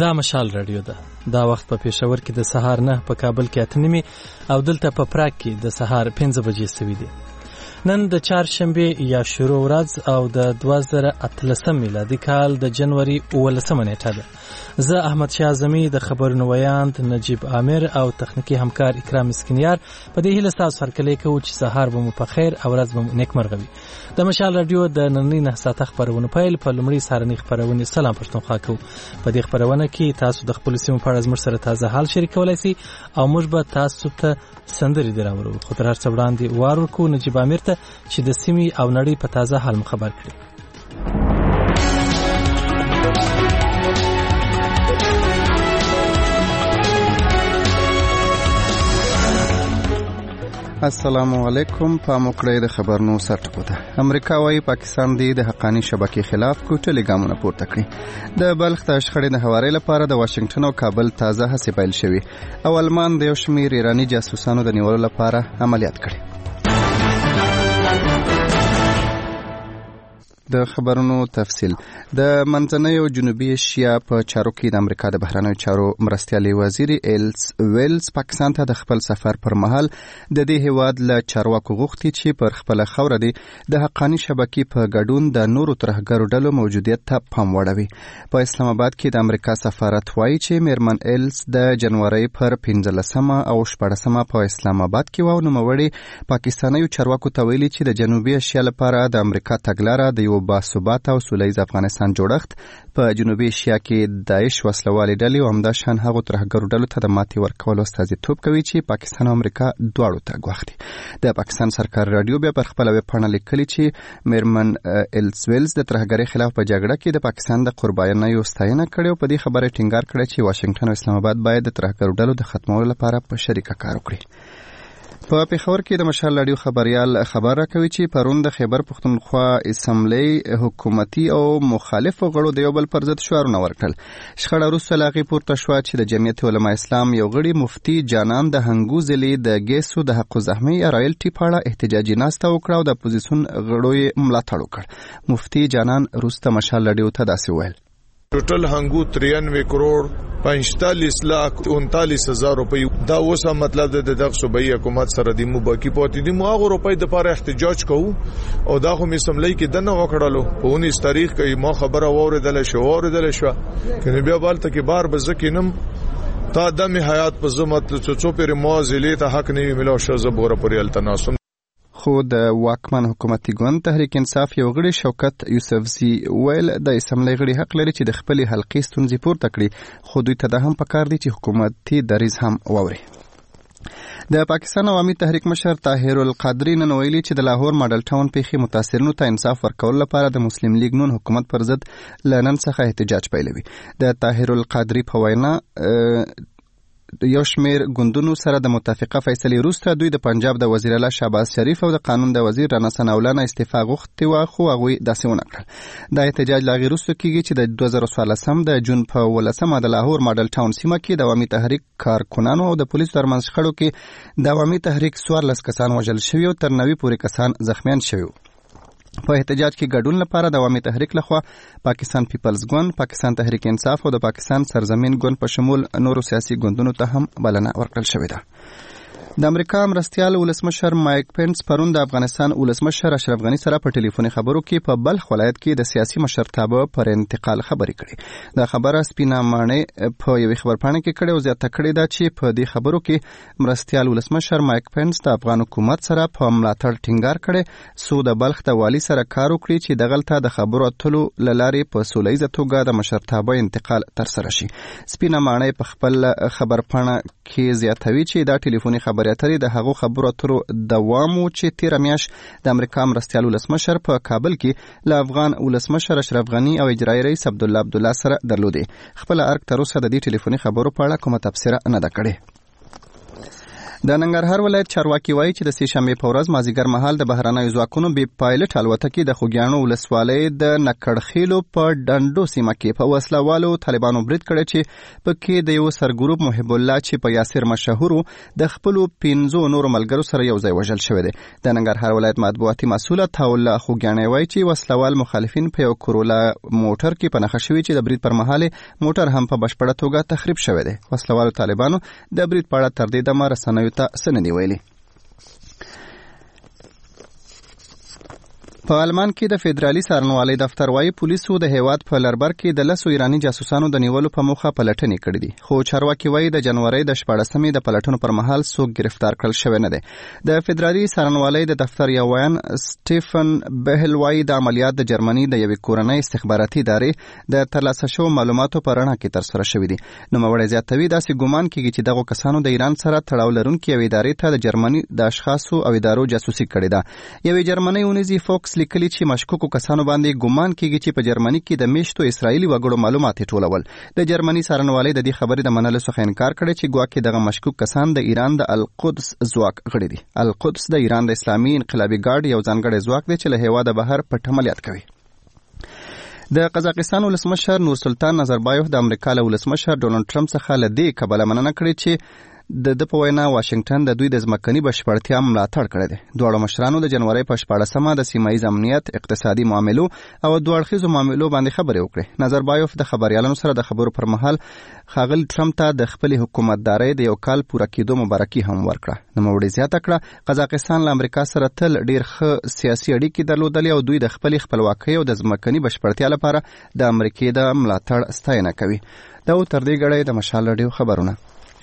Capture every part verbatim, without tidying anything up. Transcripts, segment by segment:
دا مشال رادیو ده. دا وخت په پېښور کې د سهار نه، په کابل کې اته نیمې او دلته په پراګ کې د سهار پنځه بجې سوي دي. نن د چهارشنبې یا شروع ورځ او د دوه زره اتلسم میلادي کال د جنوري اوولسمه نیټه ده. زه احمد شاه اعظمي د خبرونو ویاند نجیب عامر او تخنیکي همکار اکرام مسکینیار په دې هیله ستاسو هرکلی کوو چې سهار به مو په خیر او ورځ به مو نیکمرغه وي. د مشال رادیو د نننۍ نه ساعته خپرونو پیل په لومړۍ سهارنۍ خپرونې سلام پښتونخوا کوو. په دې خپرونه کې تاسو د خپلو سیمو په اړه زموږ سره تازه حال شریکولی سئ او موږ به تاسو ته سندرې دې راوړو. خو تر هر څه وړاندې وار ورکوو نجیب عامر ته چې د سیمې او نړۍ په تازه حال مو خبر کړي. السلام علیکم. په موکړی د خبرونو سرټکو ده. امریکا وايي پاکستان دی د حقانی شبکې خلاف کوټلې ګامونه پورته کړي. د بلخ د شخړې د هواري لپاره د واشنگټن او کابل تازه هڅې پیل شوې او المان د یو شمېر ایرانی جاسوسانو د نیولو لپاره عملیات کړي. د خبرونو تفصیل. د منځنۍ او جنوبي ایشیا په چارو کې د امریکا د بهرنیو چارو مرستیالي وزیر ایلس ویلز پاکستان ته د خپل سفر پر مهال د دې هیواد له چارواکو غوښتي چې پر خپل خوره دی د حقانی شبکې په ګډون د نورو ترهګرو ډلو موجودیت ته پام وړوي. په اسلام آباد کې د امریکا سفارت وایي چې میرمن ایلس د جنوري پر پنځلسمه او شپږمه په اسلام آباد کې و نو موړي پاکستانیو چارواکو ته ویلي چې د جنوبي ایشیا لپاره د امریکا تګلاره د یو باثباته او سولیز افغانستان جوړښت په جنوبي ایشیا کې داعش وسلوالې ډلې او همداشان هغو ترهګرو ډلو ته د ماتې ورکولو استازیتوب کوي چې پاکستان او امریکا دواړو ته ګواښ دي. د پاکستان سرکار رادیو بیا پر خپله ویبپاڼه لیکلي چې میرمن ایلس ویلز د ترهګرۍ خلاف په جګړه کې د پاکستان د قربانیو ستاینه کړې او په دې خبره ټینګار کړی چې واشنګټن او اسلام آباد باید د ترهګرو ډلو د ختمولو لپاره په شریکه کار وکړي. په پېښور کې د مشال رادیو خبريال خبر راکوي چې پرون د خیبر پښتونخوا اسمبلی حکومتي او مخالفو غړو د یو بل پر ضد شعارونه ورکړل. شخړه وروسته له هغې پورته شوه چې د جمعیت علما اسلام یو غړي مفتي جانان د هنګو ضلعې د ګیسو د حق الزحمي رایلټي په اړه احتجاجي ناسته وکړه او د اپوزیسیون غړو یې ملاتړ وکړ. مفتي جانان وروسته مشال رادیو ته داسې وویل: ټوټل هنګو تريانوي کروڑ پنځتالیس لاک انتالیس هزار روپۍ دا اوسه مطلب د دغه صوبایي حکومت سره د مو باقی پاتې دي. مو هغه روپۍ د لپاره احتجاج کوو او دا خو مسملې کې دنه وکړلو په اونیس تاریخ کې ما خبره اوریدل شو اوریدل شو کنه بیا بالته کې بار بزکینم تا د می حیات په زمت څو پیر موازلې ته حق نه ملو شو زبوره پرې التناسم. خو د واکمن حکومتي ګوند تحریک انصاف یو غړي شوکت یوسفزي ویل د اسمبلی غړي حق لري چې د خپل حلقې ستونزې پورته کړي خو دوی ته دا هم پکار دي چې حکومتي دریځ هم واوري. د پاکستان عوامي تحریک مشر طاهر القادری نن ویلي چې د لاهور ماډل ټاون پیښې متاثرینو ته انصاف ورکول لپاره د مسلم لیگ نون حکومت پر ضد لنن څخه احتجاج پیلوي. د طاهر القادری په وینا یو شمیر ګوندونو سره د متفقه فیصلې وروسته دوی د پنجاب د وزیر اعلی شهباز شریف او د قانون د وزیر رانا ثناءالله نه استعفا غوښتې وه خو هغوی داسې ونه کړل. دا احتجاج له هغې وروسته کېږي چې د دوه زره څوارلسم د جون په اوولسمه د لاهور ماډل ټاون سیمه کې د عوامي تحریک کارکنانو او د پولیسو ترمنځ شخړو کې د عوامي تحریک څوارلس کسان وژل شوي او تر نوي پورې کسان زخمیان شوي. په احتجاج کې ګډون لپاره د عوامي تحریک لخوا پاکستان پیپلز ګوند، پاکستان تحریک انصاف او د پاکستان سرزمین ګوند په شمول نورو سیاسي ګوندونو ته هم بلنه ورکړل شوې ده. د امریکا مرستیال ولسمشر مایک پینس پرون د افغانستان ولسمشر اشرف غنی سره په ټلیفوني خبرو کې په بلخ ولایت کې د سیاسي مشرتابه پر انتقال خبرې کړې. دا خبره سپینا ماڼۍ په یوې خبرپاڼه کې کړې او زیاته کړې ده چې په دې خبرو کې مرستیال ولسمشر مایک پینس د افغان حکومت سره په ملاتړ ټینګار کړي سو د بلخ د والي سره کار وکړي چې دغلته د خبرو اترو له لارې په سولیزه توګه د مشرتابه انتقال ترسره شي. سپینا ماڼۍ په خپل خبرپاڼه کې زیاتوي چې دا ټلیفوني خبر اترې د هغو خبرو اترو دوام و چې تیره میاشت د امریکا مرستیال ولسمشر په کابل کې له افغان ولسمشر اشرف غنی او اجرایي رئیس عبدالله عبدالله سره درلودې. خپله ارګ تر اوسه د دې ټلیفوني خبرو په اړه کومه تبصره نه ده کړې. د ننګرهار ولایت چارواکي وایي چې د سې شنبې په ورځ مازیګر مهال د بهرنیو ځواکونو بې پایلټ الوتکې د خوږیاڼو ولسوالۍ د نکړخیلو په ډنډو سیمه کې په وسله والو طالبانو برید کړی چې پکې د یو سرګروپ محب الله چې په یاسر مشهور د خپلو پنځو نورو ملګرو سره یو ځای وژل شوی دی. د ننګرهار ولایت مطبوعاتي مسؤل عطاالله خوږیاڼی وایي چې وسلوال مخالفین په یو کورولا موټر کې په نښه شوي چې د برید پر مهال موټر هم په بشپړه توګه تخریب شوی دی. وسلوالو طالبانو د برید په اړه تر دې دمه رسنیو ته څه نه دي ویلي. په آلمان کې د فدرالي څارنوالۍ دفتر وايي پولیسو د هیواد په لربر کې د لسو ایراني جاسوسانو د نیولو په موخه پلټنې کړې دي، خو چارواکي وايي د جنوري د شپاړسمې د پلټنو پر مهال څوک گرفتار کړل شوی نه دی. د فدرالي څارنوالۍ د دفتر یو ویان سټیفن بهل وايي د عملیات د جرمني د یوې کورنۍ استخباراتي ادارې د ترلاسه شوو معلوماتو په رڼا کې ترسره شوي دي. نوموړی زیاتوي داسې ګمان کېږي چې دغو کسانو د ایران سره تړاو لرونکې یوې ادارې ته د جرمني د اشخاصو او ادارو جاسوسي کړې ده. یوې جرمنۍ اونیزي فوکس لیکلي چې مشکوکو کسانو باندې ګمان کېږي چې په جرمني کې د میشتو اسرایلي وګړو معلومات ټولول. د جرمني څارنوالۍ د دې خبرې د منلو څخه انکار کړی چې ګواکې دغه مشکوک کسان د ایران د القدس ځواک غړي دي. القدس د ایران د اسلامي انقلابي ګارد یو ځانګړی ځواک دی چې له هیواده بهر پټ عملیات کوي. د قزاقستان ولسمشر نور سلطان نظربایف د امریکا له ولسمشر ډونالډ ټرمپ څخه له دې کبله مننه کړې چې د د په وینا واشنگټن د دوی د ځمکني بشپړتیا ملاتړ کړی دی. دواړو مشرانو د جنوري په شپاړسمه د سیمه ییز امنیت، اقتصادي معاملو او دوه اړخیزو معاملو باندې خبرې وکړې. نظربایف د خبريالانو سره د خبرو پر مهال ښاغلي ټرمپ ته د خپلې حکومتدارۍ د یو کال پوره کېدو مبارکي هم ورکړه. نوموړي زیاته کړه قزاقستان له امریکا سره تل ډیر ښه سیاسي اړیکې درلودلې او دوی د خپلې خپلواکۍ او د ځمکني بشپړتیا لپاره د امریکې د ملاتړ ستاینه کوي. دا و تر دې ګړۍ د مشال رادیو خبرونه.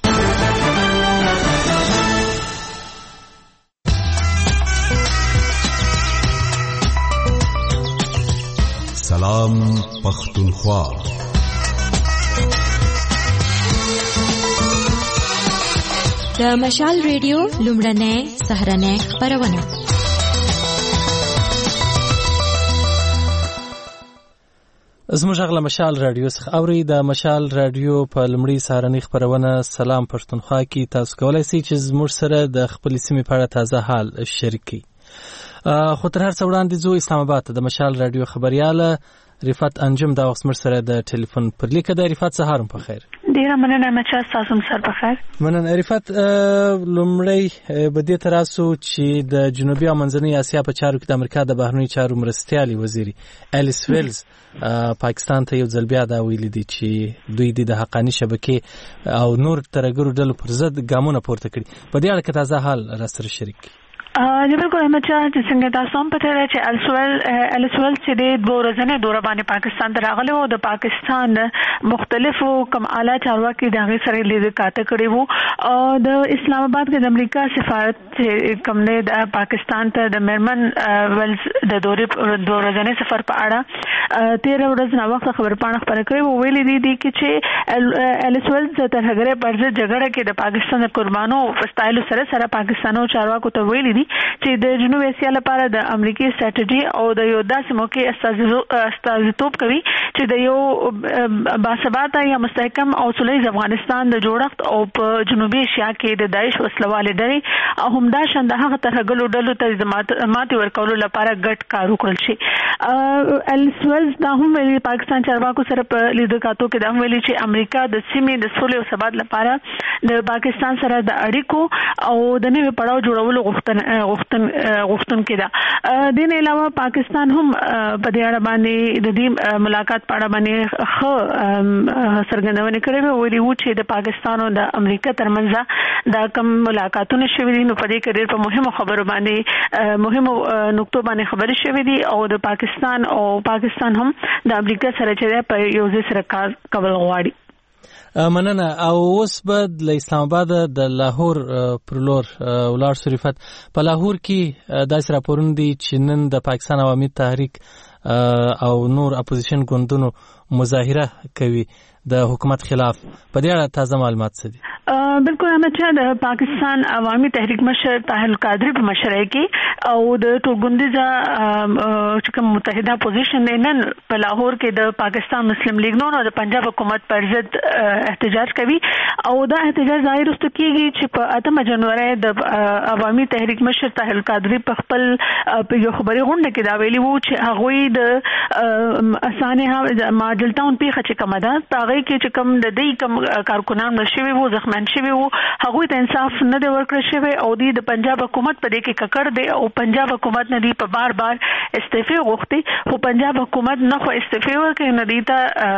سلام پختونخوا. د مشال ریډیو لومړنۍ سهارنۍ خپرونه. زموږ غږ له مشال رادیو څخه اورئ. د مشال رادیو په لومړۍ سهارنۍ خپرونه سلام پښتونخوا کې تاسو کولی شئ چې زموږ سره د خپلې سیمې په اړه تازه حال شریک کړئ. خو تر هر څه وړاندې ځو اسلام آباد ته. د مشال رادیو خبریاله رفعت انجم دا وخت زموږ سره د ټلیفون پر لیکه ده. رفعت سهار په خیر. ډیره مننه مچا، تاسو هم سر په خیر. مننه رفعت. لومړی به دې تراسو چې د جنوبي او منځنۍ اسیا په چارو کې د امریکا د بهرنیو چارو مرستیالي وزیري الیس ویلز پاکستان ته یو ځل بیا دا ویلي دي چې دوی د حقاني شبکې او نور ترګرو ډلو پر ضد ګامونه پورته کړي. په دې اړه کې تازه حال را سره شریک کړي. جی بالکل احمد شاه چې څنګه تاسو هم پته لرئ چې السوال السوال چې د دوه ورځې دوره باندې پاکستان ته راغلی وو. د پاکستان مختلفو کم اعلی چارواکي د هغې سره لید کاته کړي وو. او د اسلام آباد کې د امریکا سفارت کوم نه د پاکستان ته د میرمن ویلز د دورې دوه ورځې سفر په اړه تیره ورځ نه وخت خبر پاڼه خبره کړې وو. ویلي دي دي چې السوال د ترهګرۍ پر ضد جګړه کې د پاکستان د قربانو فستایلو سره سره پاکستانو چارواکو ته ویلي دي چې د جنوب اسیا لپاره د امریکای ستراتیژي او د یو داسې موقع استازیتوب کوي چې د یو باثباته یا مستحکم او سولیز افغانستان د جوړښت او په جنوبي اسیا کې د داعش وسلوالې ډلې او همدا شان د هغه ترهګرو ډلو ته ماتې ورکولو لپاره ګډ کار وکړل شي. السویلز دا هم ویلي پاکستان چارواکو سره په لیدکاتو کې دا هم ویلي چې امریکا د سیمې د سولې او ثبات لپاره د پاکستان سره د اړیکو او د نوي پړاو جوړولو غوښتنه غوښتن غوښتن کې ده. دین علاوه پاکستان هم په دې اړه باندې د دې ملاقات په اړه باندې خو سرګندونه کړې وه. ویلي وو چې د پاکستان او د امریکا ترمنځ دا کوم ملاقاتونه شوي دي نو په دې کې ډېر په مهمو خبرو باندې مهمو نقطو باندې خبرې شوي دي او د پاکستان او پاکستان هم د امریکا سره چې په یو ځای سره کار کول غواړي. مننه. او اوس به له اسلام آباد د لاهور پر لور ولاړ شو. رفعت په لاهور کې داسې راپورونه دي چې نن د پاکستان عوامي تحریک او نور اپوزیشن ګوندونو مظاهره کوي د حکومت خلاف. په دې اړه تازه معلومات څه دي؟ بالکل احمد د پاکستان عوامي تحریک مشر طاهر القادری په مشرۍ کې او د ټولګوندیزه چې کوم متحده اپوزیشن نن په لاهور کې د پاکستان مسلم لیگ نون او د پنجاب حکومت پر ضد احتجاج کوي او دا احتجاج ظاهر است کیږي چې په اتمه جنوري د عوامي تحریک مشر طاهر القادری په خپل په یو خبري غونډه کې دا ویلي وو چې هغه د اسانه ماډل ټاون پیخه چې کومه ده هغه کې چې کوم د دې کوم کارکونان نشوي وو زخمن شوی وو هغه ته انصاف نه دی ورکړل شوی او د پنجاب حکومت په دې کې ککړ دی او پنجاب حکومت نه دی په بار بار استعفا غوښتي خو پنجاب حکومت نه خو استعفا ورکړي نه دی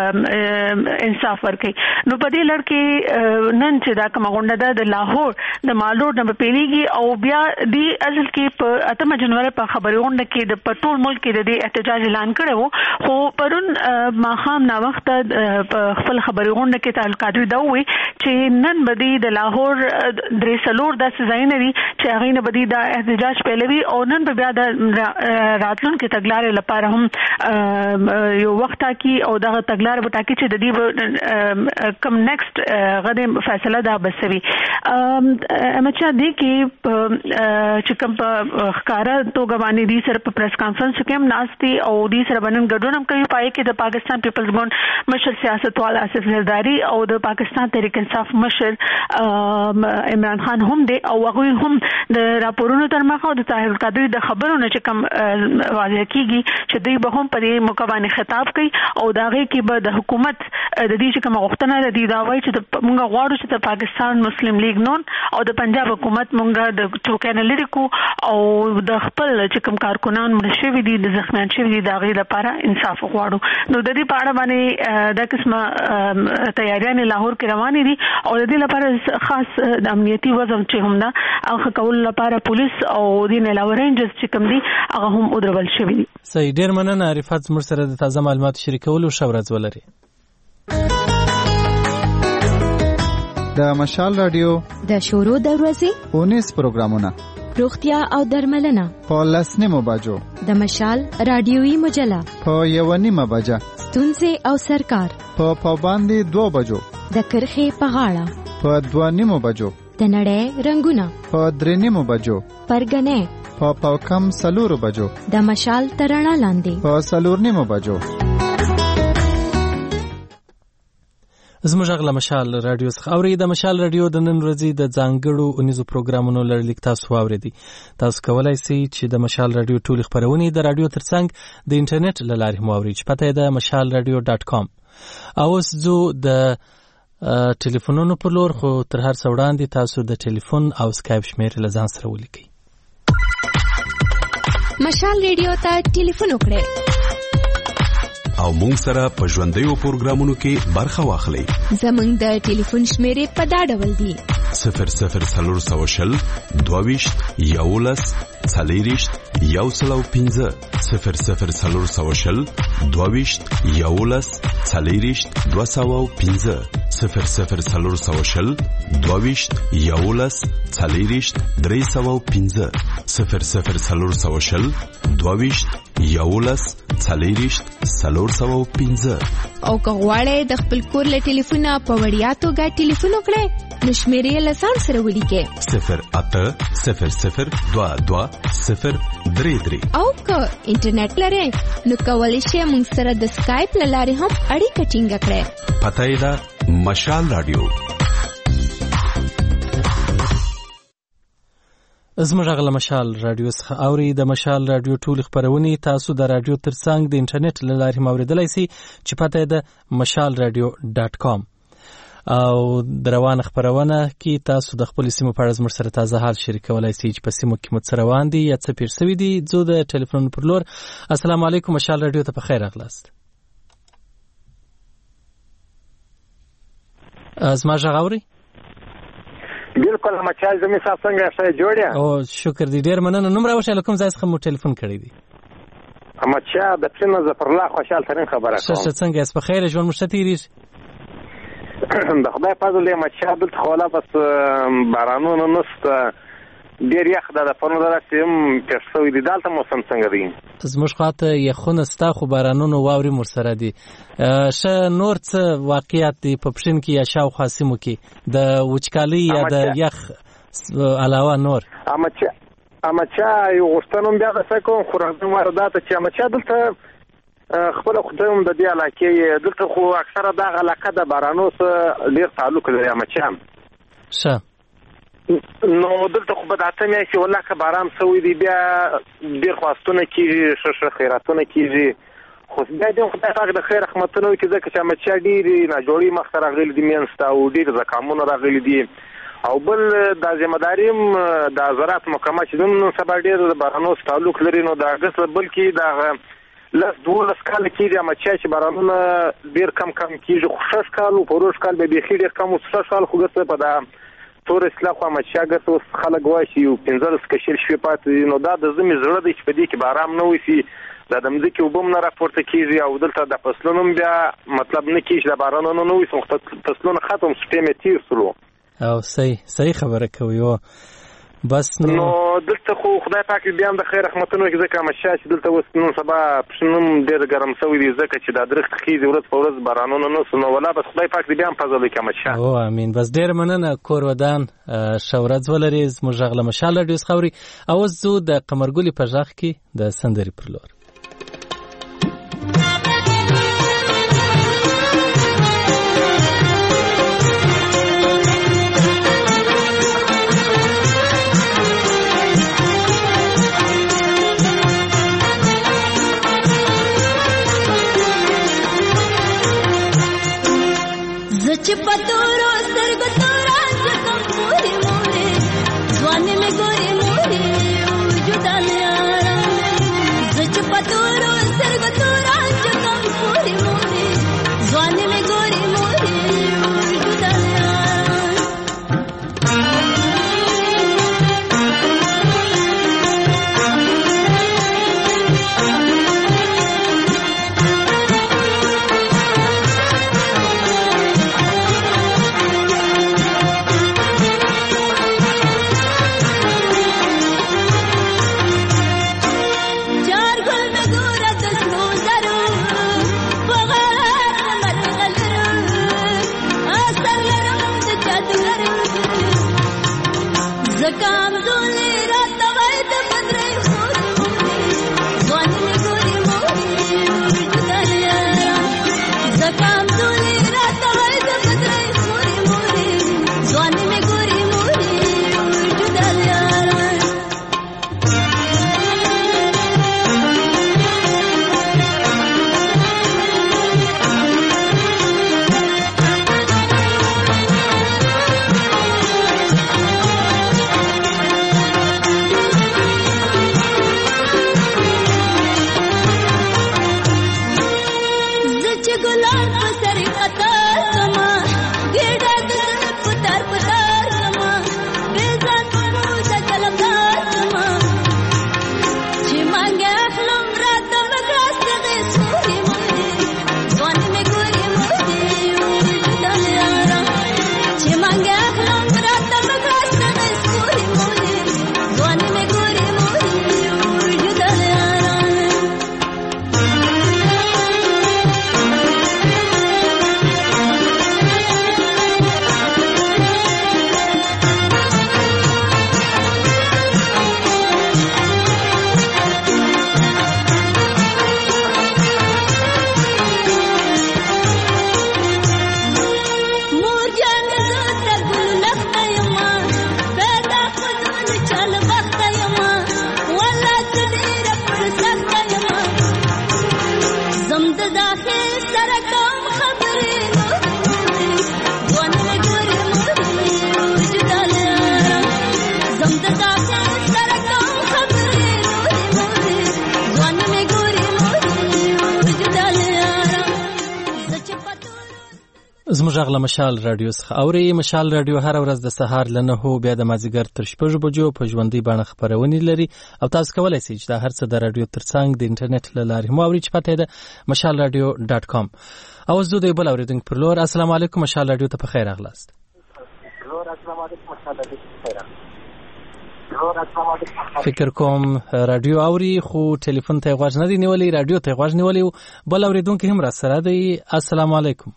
ته انصاف ورکړي نو په دې لړ کې نن چې دا کوم غونډه ده د لاهور د مالور نه پیلېږي او بیا د اصل کې په اتمه جنوري په خبري غونډه کې د پټول ملک کې د احتجاج اعلان کړو خو پرون ماخام نا وخت په خپل خبري غونډه کې طاهر القادری دا وی چې نن بدی د لاهور درې سلور د سزاینه دي چې هغه نه بدی د احتجاج پیلوي او نن په بیا د راتلون کې تګلارې لپاره هم یو وخت کی او دا تګلارې به ټاکي چې د دې کم نیکسټ غدې فیصله دا بسوي امچا دي کې چې کوم په ښکارا توګه باندې دي سره په پریس کانفرنس کې هم ناشتي او دي سره باندې ګډون هم کوي پای کې د پاکستان پیپلز ګوند مشر سیاستوال آصف زرداری او د پاکستان تحریک انصاف مشر عمران خان هم دی او هغه هم د راپورونو تر مخه د طاهر القادری د خبرونو چې کوم واضح کیږي چې دوی به هم په دې موقع باندې خطاب کوي او داغه کې به د حکومت د دې چې کوم غوښتنه ده د دا وایي چې موږ غواړو چې د پاکستان مسلم لیگ نون او د پنجاب حکومت موږ د چوکانه لري کو او د خپل چې کوم کارکونان مرشوي دي د زخمیان شوي دي داغه لپاره انصاف غواړو نو د دې په اړه باندې د قسمه تیاریان لاهور کې روانې دي او د دې لپاره خاص د امنیتي وضع چې هم ده هغه کول لپاره پولیس او د علاوه رینجرز چې کوم دي هغه هم ودرول شوي دي. صحیح ډیر مننه عرفات زموږ سره د تازه معلوماتو شریکولو ښه ورځ ولري. د مشال رادیو د شورو د ورځې اونیس پروګرامونه روغتیا او درملنه په لسنیمو بجو د مشال رادیوي مجله په یو نیمه بجه ستونزې او سرکار په پابندي دو بجو د کرخې په غاړه په دوه نیمو بجو د نړۍ رنگونه په درې نیمو بجو پرګنې په پاوکم سلورو بجو د مشال ترانه لاندې په سلور نیمو بجو. زموږ غلا مشال رادیو څخه اوري د مشال رادیو د نن ورځې د ځانګړو اونیزو پروګرامونو لړلیک تاسو واورېدي. تاسو کولای شئ چې د مشال رادیو ټول خبرونه د رادیو ترڅنګ د انټرنیټ له لارې هم واورئ چې پته یې د مشال رادیو ډاټ کام. اوس زو د ټلیفونونو په لور خو تر هر څه وړاندې تاسو د ټلیفون او سکایپ شمیرې له ځان سره ولیکئ. مشال رادیو ته ټلیفون وکړئ او مونږ سره په ژوندیو پروګرامونو کې برخه واخلئ. زمونږ د ټلیفون شمیرې په دا ډول دي: صفر صفر څلور سوه شل دوه ویشت یولس څلېرویشت یو سل او پنځه صفر صفر څلور سوه شل دوه ویشت یولس څلېرویشت دوه سوه او پنځه صفر صفر څلور سوه شل دوه ویشت یولس څلېرویشت درې سوه او پنځه صفر صفر څلور سوه شل دوه ویشت یولس څلېرویشت څلور سوه او پنځه. او که غواړئ د خپل کور له ټلیفونه په وړیا توګه ټلیفون وکړئ نو شمیرې له ځان سره ولیکئ: صفر اته صفر صفر دوه دوه صفر درې درې. او که انټرنیټ لرئ نو کولی شئ موږ سره د سکایپ له لارې هم اړیکه ټینګه کړئ. پته یې ده مشال رادیو. زموږ غلا مشال رادیو څخه اوري د مشال رادیو ټول خبرونه تاسو د رادیو ترڅنګ د انټرنیټ له لارې موریدلای شئ چې پته یې ده مشال رادیو ډاټ کام. او د روان خبرونه کې تاسو د خپل سیمو په اړه زموږ سره تازه حال شریکولای شئ چې په سیمو کې مو څه روان دي یا څه پیر شوي دي. زه د ټلیفون پر لور السلام علیکم مشال رادیو ته په خیر راغلاست. زما غږ اورئ؟ بالکل مچال زمي صاحب څنګه ښه جوړیا؟ او شکر دې ډیر مننه. نوم راوښه لکم ځای څخه مو ټلیفون کړی دی. مچا د پښنه ظفر الله خوشحال ترين خبره کوم. څه څنګه اس په خیر ژوند مشتریږي؟ د خدای فضل یې مچا بل خلا بس بارانونه نست ډېر یخ ده د پرون ورځ چې هم پېښ شوی دی. دلته موسم څنګه دی؟ زموږ خواته یخونه ستا خو بارانونو واورې ورسره دي. ښه نور څه واقعیات دي په پښین کې یا شاوخوا سیمو کې د وچکالۍ یا د یخ علاوه نور؟ احمدشاه یو غوښتنه هم بیا څه کوم خو راځم واردات چې احمدشاه دلته خپل خدای هم د دې علاقې دلته خو اکثره دغه علاقه د بارانو سره ډېر تعلق لري احمدشاه. ښه نو دلته خو به د اته میاشتې والله که باران شوی دی بیا ډېر خواستونه کېږي، ښه ښه خیراتونه کېږي، خو بیا دې خدای پاک د خیر رحمتونه وکړي ځکه چې احمدشاه ډېرې ناجوړۍ مخته راغلي دي منځ ته او ډېر زکامونه راغلي دي. او بل د ذمہداري هم د زراعت محکمه چې نن سبا ډېر د بارانو سره تعلق لري نو د اګست بلکې د لس دولس کاله کېږي احمدشاه چې بارانونه ډېر کم کم کېږي، خو شش کال و پروژ کال به بیخي ډېر کم و شش کال خو ګرځي په دا تور اصلاح خو احمدشاه ګرځي اوس خلک وایي چې یو پنځلس کشل شوي پاتې دي نو دا د زمې زړه دی چې په دې کې به ارام نه وشي، دا د مځکې اوبه هم نه راپورته کېږي او دلته د فصلونو هم بیا مطلب نه کېږي د بارانونو نه وشي فصلونه ختم شو ټیم یې تېر شلو. او صحیح صحیح خبره کوي او بس نو نو دلته خو خدای پاک بیا هم د خیر رحمتونه وکړي ځکه احمدشاه چې دلته اوس نن سبا پښنوم ډېر ګرم شوی دی ځکه چې دا درخت خېږي ورځ په ورځ بارانونه نه شو نو ولا بس خدای پاک دې بیا هم فضل وکړي احمدشاه. او امین. بس ډېر مننه کور ودان ښه ورځ ولرې. زموږ غږ له مشال راډیو څخه اوري او اوس ځو د قمرګلې په غږ کې د سندرې پر لور. چې پتورو سترګو تورا ځکم مورې مورې ځوانې مې ګورې مورې وجوده مې آرام زه چې پتورو سترګو تورا ځکم مورې مورې ځوانې مې ګورې مورې وجوده مې زموږ غږ له مشال راډیو څخه اوري. مشال راډیو هر ورځ د سهار له نهو بیا د مازدیګر تر شپږو بجو په ژوندۍ بڼه خپرونې لري او تاسو کولی شئ چې دا هر څه د راډیو ترڅنګ د انټرنیټ له لارې هم واورئ چې پته یې ده مشال راډیو ډاټ کام. او اوس د یو بل اورېدونکي پر لور. السلام علیکم مشال راډیو ته په خیر راغلاست. فکر کوم رادیو اوري خو ټلیفون ته غوږ نه دی نیولې، رادیو ته غوږ نیولې. بل اوریدونکو هم را سره دی. السلام علیکم.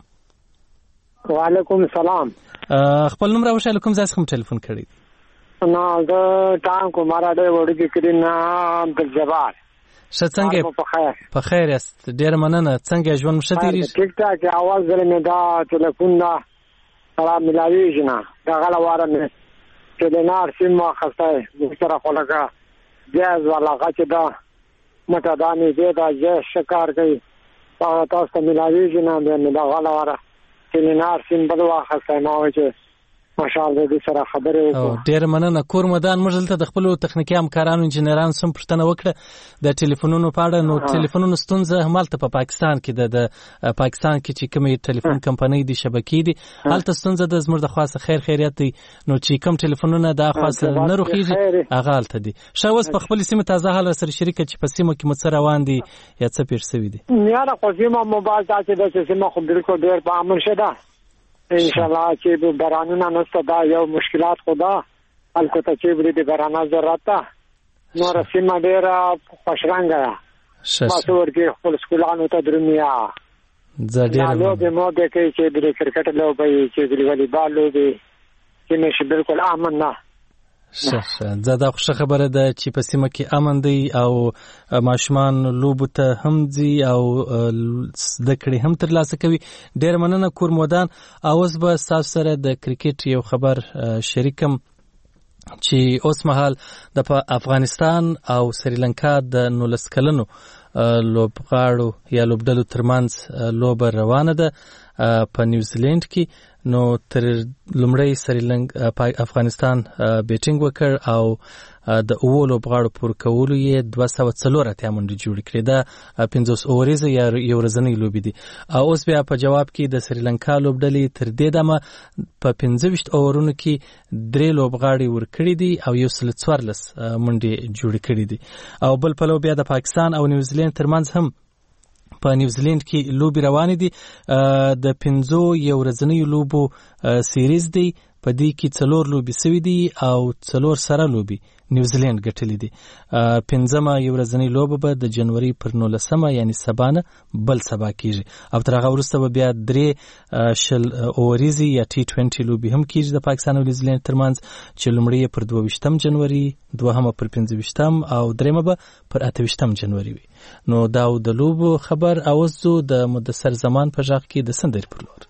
وعلیکم السلام. خپل نوم راوښایه، کوم ځای څخه ټلیفون کړی؟ نه د ټانکو مراډي وړي کې نه عبد الجبار. ښه څنګه په خیر په خیر یاست؟ ډیر مننه. څنګه ژوند مشه تیریږي؟ ټیک ټاک. اول ځل مې دا ټلیفون نه سره ملاویږي نه دا غلا واره مې ټلنار سیم واخسته د سره خلګه جاز والا غچ دا مټه دانی دې دا جه شکار کوي او تاسو ته ملاویږي نه مې دا غلا واره ټلنار سیم بل واخسته ما وجه ماشاءالله دې سره خبرې وکړه. ډیر مننه. کور مدان موږ دلته د خپل تخنیکی همکارانو انجنیرانو سم پښتنه وکړه د ټلیفونونو په اړه. نو ټلیفونونو ستونزه همالته په پاکستان کې ده، د پاکستان کې چې کومې ټلیفون کمپنۍ دي شبکې دي هلته ستونزه ده. زموږ د خاصه خیر خیریت دی نو چې کوم ټلیفونونه دا خاصه نه روخیږي هغه هلته دي. ښه اوس په خپل سیمه تازه حال سره شریکه چې په سیمه کې مو څه روان دي یا څه پیښ شوي دي؟ یاره خو سیمه موبایل ته چې د سیمه خو بالکل ډیر په امن شده ان شاء الله چې بارانونه نشته دا یو مشکلات خدا الکو ته چې بری د باران ضرورت ده نو رسمه ډیر خوشرنګه مسور کې خپل سکولانو ته درمیا زړه نو به مو د کې چې د کرکټ لوبي چې د والیبال لوبي چې نشه بالکل امن نه. ښه زه دا خوشا خبره ده چې په سیمه کې امن دی او ماشومان لوبو ته هم ځي او زده کړې هم ترلاسه کوي. ډېر مننه کور مودان. اوس به ستاسو سره د کرکټ یو خبر شریکم چې اوس مهال د افغانستان او سریلانکا د نولس کلنو لوبغاړو یا لوبډلو ترمنځ لوبه روانه ده په نیوزیلند کې. نو تر لومړی سریلانکا افغانستان بیټینګ وکړ او د اوو لوبغاړو پوره کولو یې دوه سوه څلور اتیا منډې جوړې کړې. دا پنځوس اووریزه یا یو ورځنۍ لوبې دي. اوس بیا په جواب کې د سریلانکا لوبډلې تر دې دمه په پنځه ویشت اوورونو کې درې لوبغاړي ورکړي دي او یو سل څوارلس منډې جوړې کړي دي. او بل پلو بیا د پاکستان او نیوزیلند ترمنځ هم په نیوزیلند کې لوبې روانې دي. د پنځو یو ورځنیو لوبو سیریز دی، په دې کې څلور لوبې سوي دي او څلور سره لوبې نیوزیلند ګټلې دي. پنځمه یو ورځنۍ لوبه به د جنوري پر نولسمه یعنی سبا نه بل سبا کېږي او تر هغه وروسته به بیا درې شل اووریزې یا ټي ټوینټي لوبې هم کېږي د پاکستان او نیوزیلند ترمنځ چې لومړی پر دوه ویشتم جنوري، دوهمه پر پنځه ویشتم او درېیمه به پر اته ویشتم جنوري وي. نو دا د لوبو خبر. اوس زو د مدثر زمان په غږ کې د سندرې پر لور.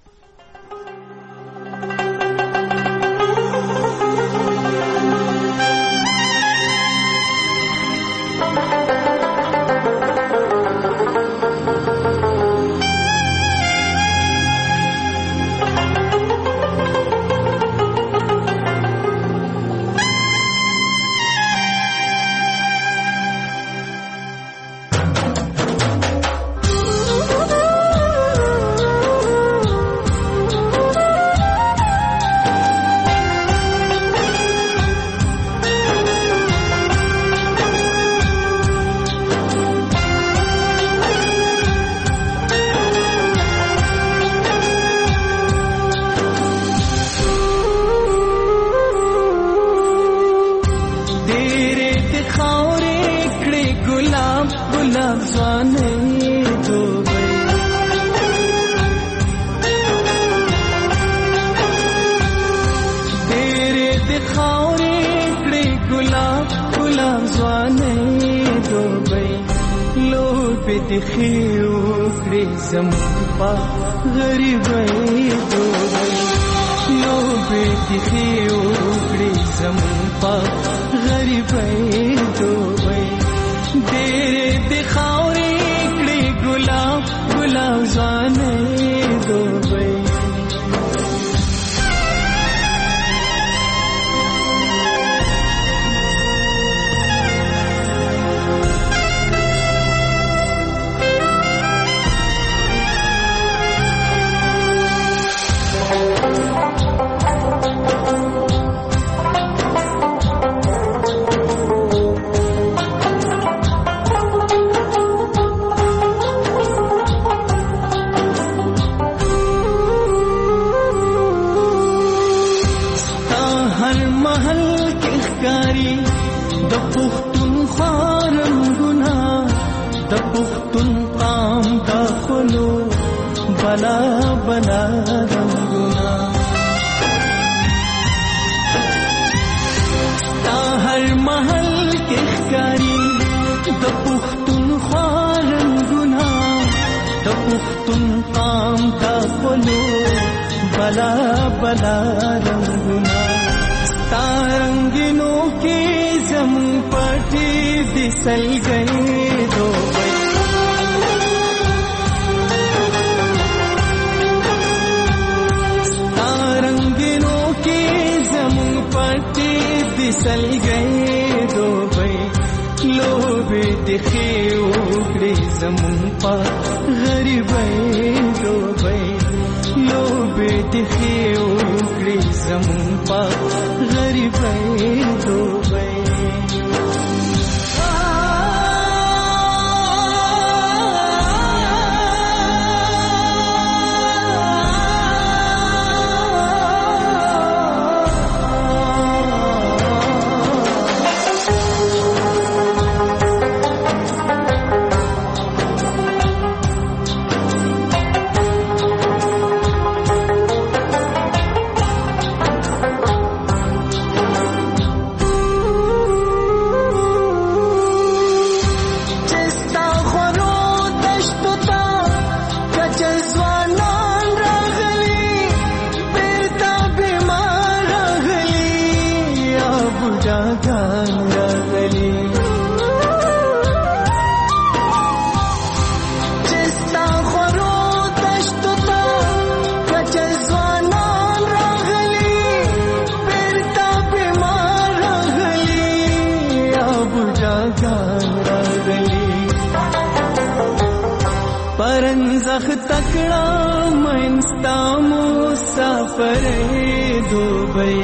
د پښتون خارنګونه د پښتون قام د خلو بلا بلا رنګونه تا هر محل کې ښکاری د پښتون خارنګونه د پښتون قام د خلو بلا بلا رنګونه رنگینو کی زم پټی دسل گئی دو رنگینو کی زم پټی دسل گئی دو بھائی لوب دکھے اوکڑی زم پا غریبی دو بھائی لوب دکھے اوکڑی زم پا غریبی دو بھائی پرنزخ تکڑا منستا مسافر دوبئی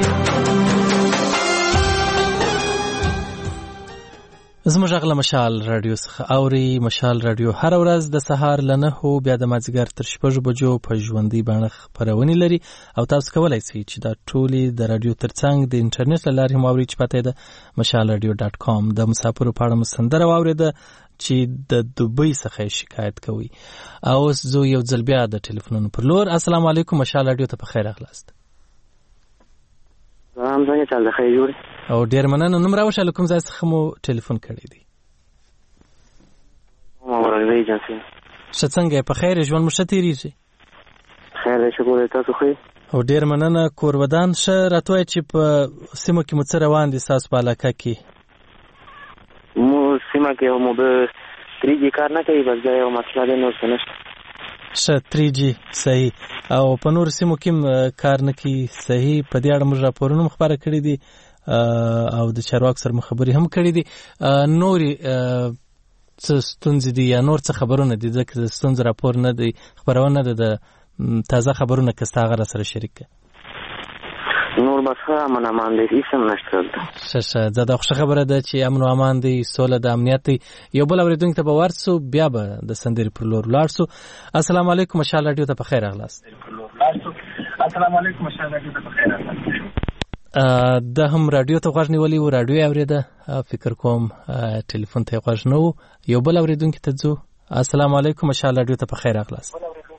زموږ غږ له مشال رادیو څخه اوري. مشال رادیو هر ورځ د سهار له نهو بیا د مازدیګر تر شپږو بجو په ژوندۍ بڼه خپرونې لري او تاسو کولی شئ چې دا ټولې د رادیو ترڅنګ د انټرنیټ له لارې هم واورئ چې پته یې ده مشال رادیو ډاټ کام. د مسافرو په اړه مو سندره واورېده چې د دوبۍ څخه شکایت کوي. او اوس زه یو ځل بیا د ټلیفونونو پر لور. السلام علیکم، مشال رادیو ته په خیر راغلاست. سلام، څنګه چل دی؟ ښه جوړ او ډېر مننه. نوم راوښیه، له کوم ځای څخه مو ټلیفون کړی دی؟ ما ورغلی جنسي. ښه، څنګه یې؟ په خیر یې؟ ژوند مو ښه تېرېږي؟ خیر دی، شکر دی. تاسو ښه؟ او ډېر مننه. کور ودان ښه؟ راته وایه چې په سیمه کې مو څه روان دي ستاسو په علاقه کې؟ مو سیمه کې مو به تری جي کار نه کوي، بس دا یو مسله دی، نور څه نشته. ښه، تری جي صحیح. او په نورو سیمو کې هم کار نه کوي؟ صحیح. په دې اړه موږ راپورونه هم خپاره کړي دي او د چارواکو سره مو خبرې هم کړي دي. نورې څه ستونزې دي یا نور څه خبرونه دي؟ ځکه د ستونزو راپور نه دی، خپرونه ده، د تازه خبرونه که ستا هغه را سره شریک کړه. نور بس ښه امن امان دی، هېڅ هم نشته دلته. ښه ښه، دا د خوښه خبره ده چې امن و امان دی، سوله د امنیت دی. یو بل اورېدونکي ته به ورسو، بیا به د سندرې پر لور ولاړ سو. السلام علیکم، مشال راډیو ته په خیر راغلاست. السلام علیکم، مشال راډیو ته په خیر راغلاست. د هم راډیو ته غوږ نیولی و، راډیو یې اورېده، فکر کوم ټلیفون ته یې غوږ نه و. یو بل اورېدونکي ته ځو. السلام علیکم، مشال راډیو ته په خیر راغلاست.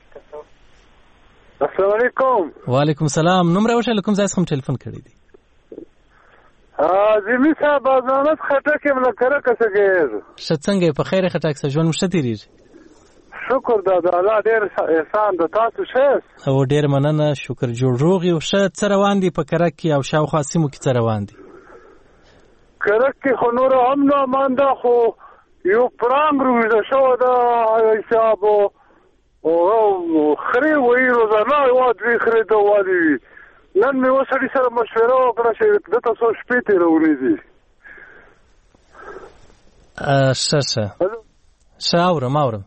السلام علیکم. وعلیکم السلام. نوم راوښیه، له کوم ځای څخه هم ټلیفون کړی دی؟ زمي صاحب ازانت خټک یم له کرکه څخه کېږم. ښه، څنګه یې؟ په خیر یې خټک څه ژوند مو ښه تېرېږي؟ شکر د الله ډېر احسان د تاسو ښه. او ډېر مننه، شکر جوړ روغ یو. ښه، څه روان دي په کرک کې او شاوخوا سیمو کې څه روان دي؟ کرک کې خو نور هم نه امان ده، خو یو پړانګ روږده شوی ده حساب او خرې وایي روزانه یوه دوې خرې ته والي وي. نن مې یوه سړي سره مشوره وکړه چې دته څو شپې تېرونې دي. ښه ښه ښه، اورم اورم.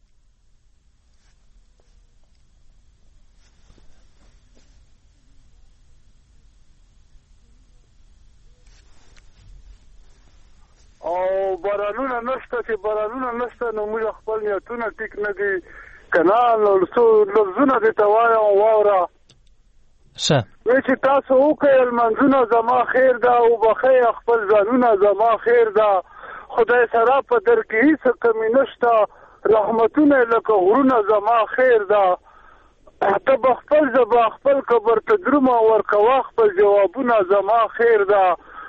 او بارانونه نشته، چې بارانونه نشته نو موږ خپل نیتونه ټیک نه دي. کنال او څو لفظونه دې ته وایم واوره. شه چې تاسو وکړل منځونه زما خیر ده او بخی خپل ځانونه زما خیر ده خدای سره په در کې هیڅ کمی نشته رحمتونه لکه غرونه زما خیر ده ته بخپل زبا خپل قبر ته درومه ورکوه خپل جوابونه زما خیر ده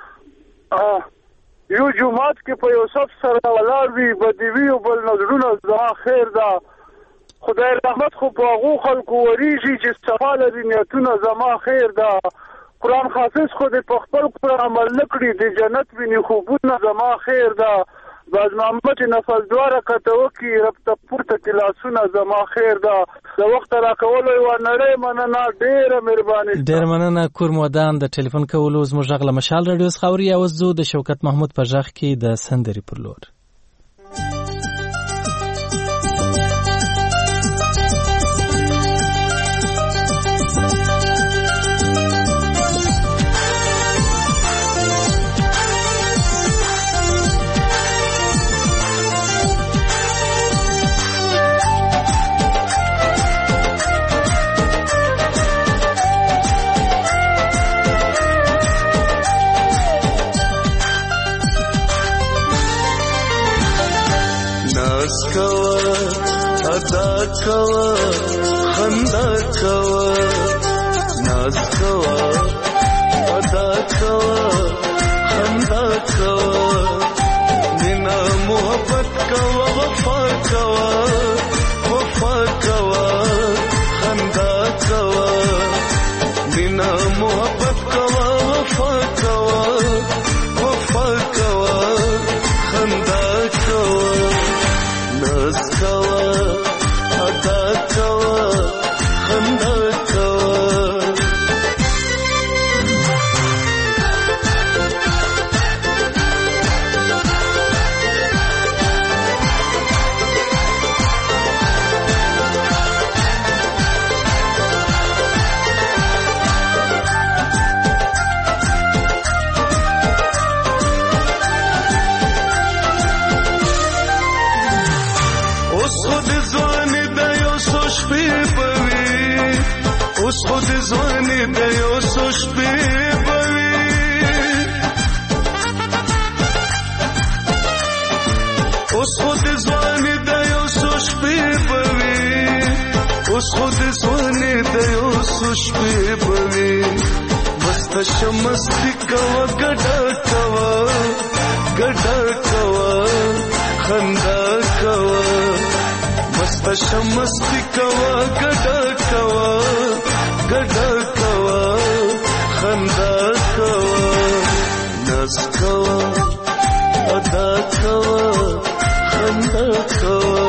یو جماعت کې په یوسف سره ولاړ وي بدوي او بل نظرونه زما خیر ده خدای رحمت خو په هغو خلکو وریږي چې صفا لري نیتونه زما خیر ده قرآن حافظ خو دې په خپل قرآن عمل نه کړي د جنت ویني خوبونه زما خیر ده باز محمد نفل دوه رکعته وکړي رب ته پورته کړي لاسونه زما خیر ده د وخت راکولو یوه نړۍ مننه ډېره مهرباني ډېر مننه کور مودان د ټلیفون کولو زموږ غږ له مشال راډیو څخه اوري اوس ځو د شوکت محمود په غږ کې د سندرې پر لور ادا کوا خندا کوا ناز کوا ادا کوا خندا کوا مینا محبت کوا وفا کوا وفا کوا خندا کوا مینا محبت کوا وفا کوا وفا کوا خندا کوا ناز کوا ادا کوا خندا کوا اوس خود ځواني د یو څو شپې بوي اوس خود ځواني د یو څو شپې بوي اوس خود ځواني د یو څو شپې بوي مست شمستی کوا ګډا کوا ګډا کوا خندا کوا مست شمستی کوا ګډا کوا ګډا کوا خندا کوا ناز کوا ادا کوا خندا کوا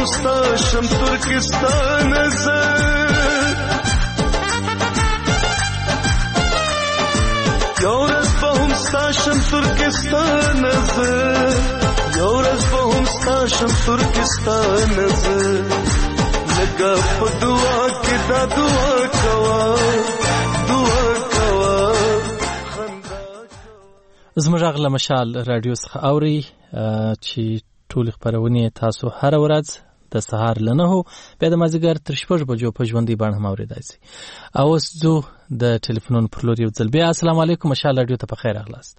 ستا شم ترکستان زه یو ورځ به هم ستا شم ترکستان زه یو ورځ به هم ستا شم ترکستان زه لکه په دعا کې دا دعا کوه دعا کوه زموږ غږ له مشال راډیو څخه اورئ چې ټولې خپرونې تاسو هره ورځ د سهار له نهو بیا د مازدیګر تر شپږ بجو په ژوندۍ بڼه هم اورېدای شئ. او اوس ځو د ټلیفونونو پر لور یو ځل بیا. السلام علیکم، مشال راډیو ته په خیر راغلاست.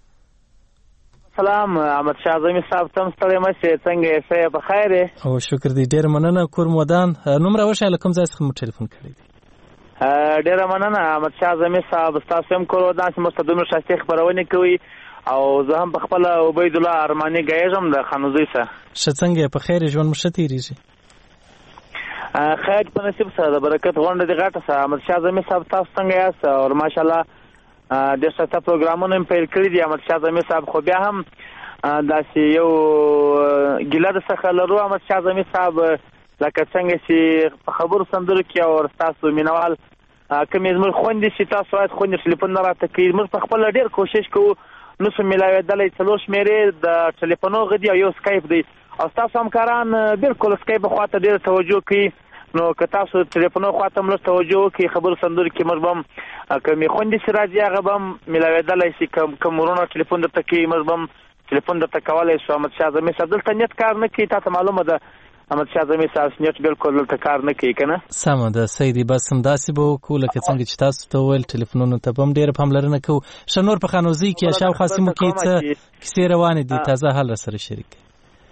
سلام احمد شاه زمي صاحب، تم ستړی مشه، څنګه یې؟ ښه په خیر یې؟ او شکر دی، ډېر مننه. کورم ودان نوم راوښیه، له کوم ځای څخه مو ټلیفون کړی دی؟ ډېره مننه احمد شاه زمي صاحب، ستاسو هم کور ودان چې موږ ته دومره ښایستې خپرونې کوي، او زه هم په خپله عبید الله ارماني ګایږم د خانوزۍ څخه. ښه، څنګه یې؟ په خیر یې؟ ژوند مو ښه تېرېږي؟ خیر په نصیب سره د برکت غونډه دې غټه سه. احمد شاه زمي صاحب تاسو څنګه یاست؟ او ماشاءالله ډېر ښایسته پروګرامونه مې پیل کړي دي احمد شاه زمي صاحب، خو بیا هم داسې یو ګیله د څخه لرو احمد شاه زمي صاحب، لکه څنګه چې په خبرو سندرو کې او ستاسو مینوال کومې زموږ خویندې چې تاسو وایاست خویندې ټلیفون نه راته کوي، موږ په خپله ډېر کوشش کوو نسو میلاوېدلی، څلور شمېرې د ټلیفونو غدي او یو سکایپ دی، او ستاسو همکاران بلکل سکایپ خواته ډېره توجه کوي. نو که تاسو ټلیفونو خواته هم لږ توجه وکړئ، خبرو سندرو کې موږ به هم کومې خویندې چې راځي هغه به هم میلاوېدلی شي، کوم ورونه ټلیفون درته کوي موږ به هم ټلیفون درته کولی شو. احمد شاه زمي صاحب دلته نیټ کار نه کوي، تاسو معلومه ده احمد شاه زمي صاحب نیټ بلکل دلته کار نه کوي که نه؟ سمه ده، صحیح دی. بس همداسې به وکړو لکه څنګه چې تاسو ته وویل، ټلیفونونو ته به هم ډېره پاملرنه کوو. ښه، نور په خانوزۍ کې یا شاوخوا سیمو کې څه کیسې روانې دي؟ تازه حال را سره شریک کړئ.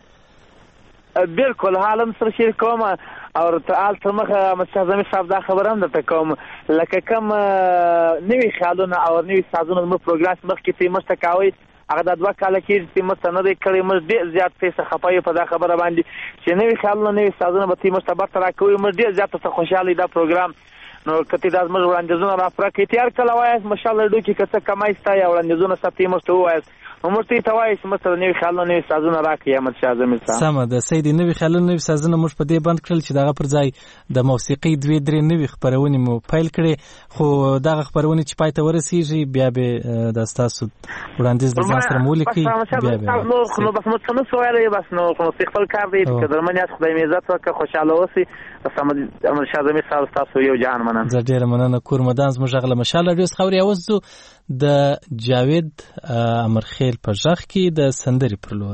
بلکل حال هم سره شریک کوم، او حال تر مخه احمد شاه زمي صاحب دا خبره هم درته کوم، لکه کوم نوي خیالونه او نوي سازونه زموږ پروګرام مخکې چې موږ ته کوئ، هغه د دوه کاله کېږي چې موږ ته نه دی کړی. موږ ډېر زیات پسې خفه یو په دا خبره باندې چې نوي خیالونه نوي سازونه به موږ ته برته راکوي. موږ ډېر زیات ورته خوشحاله دا پروګرام. نو که ته دا زموږ وړاندیزونه رافره کړئ، ته هر کله وایاست ماشاءالله ډو کې که څه کمی ستا یا وړاندیزونه ستا ته موږ ته ووایاست، نو موږ ته یې ته وایئ چې موږ ته د نوي خیالونه نوي سازونه راکړي احمد شاه زمي صاحب. سمه ده، صحیح دي. نوي خیالونه نوي سازونه موږ په دې بند کړل چې د هغه پر ځای د موسیقۍ دوې درې نوي خپرونې مو پیل کړې، خو دغه خپرونې چې پای ته ورسېږي بیا به دا ستاسو وړاندیز د ځان سره مو ولیکئ، بیا به نو بس موږ څه نشو ویلی، بس نو خپل کار دی که درمن یاست، خدای مې عزت وکړه، خوشحاله اوسئ. بس احمد شاه زمي صاحب ستاسو یو جهان مننه. زه ډېره مننه. کور مدان زموږ غږ له مشال راډیو څخه اورئ. اوس ځو د جاوید امرخیل په غږ کې د سندرې پر لور.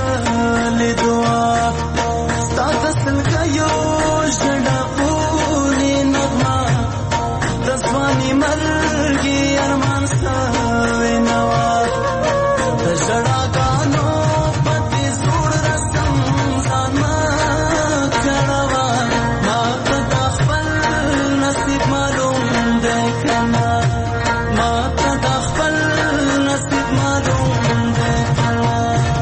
سل دعا ستاد سلګیو ژړا پوری نغما دسوانی مرګي ارمان سوي نوا ژړا غانو پتی زور رسم زما کړوا ما ته خپل نصیب معلوم ده کنا ما ته خپل نصیب معلوم ده کنا